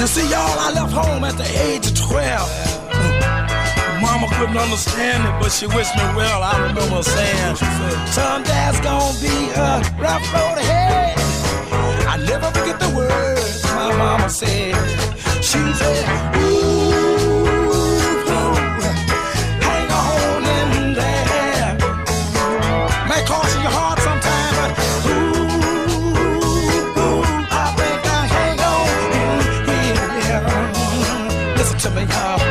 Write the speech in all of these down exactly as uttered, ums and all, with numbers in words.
You see, y'all, I left home at the age of twelve. Mama couldn't understand it, but she wished me well. I remember her saying, she said, son, Dad's gonna be a rough road ahead. I never forget the words my mama said. She said, ooh, hang on in there. May cost you your heart sometime, but ooh, ooh, I think I hang on in here. Listen to me, y'all.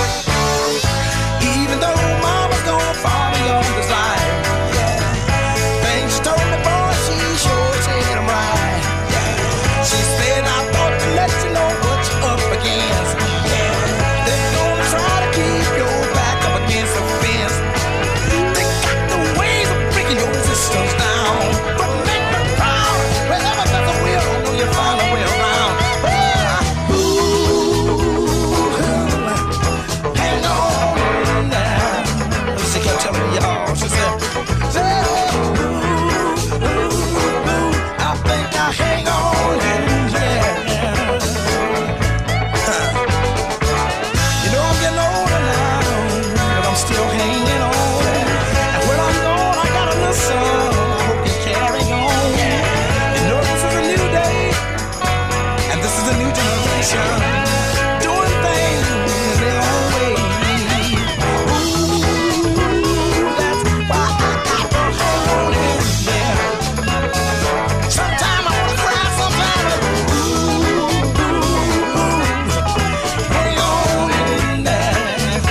Even though mama's gonna follow your desire, yeah. Things she told me, boy, she sure said I'm right. Yeah. She said I thought to let you know what you're up against. Yeah. They're gonna try to keep your back up against the fence. They got the ways of breaking your resistance down, but make me proud. Wherever there's a will, I know you'll find a way around. Well, ooh, hang on now. She kept telling me, y'all, she said, ooh, ooh, ooh, I think I hang on in there. You know I'm getting older now, but I'm still hanging on. And when I'm gone, I got a little son. I hope you carry on. You know this is a new day, and this is a new generation, doing things their own way. Ooh, that's why I got to hang on in there. Sometimes I wanna cry, sometimes ooh, ooh, ooh, hang on in there.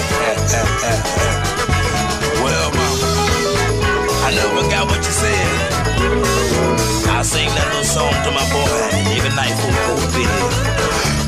Well, mama, I never forgot what you said. I sing that little song to my boy every night before we go to bed.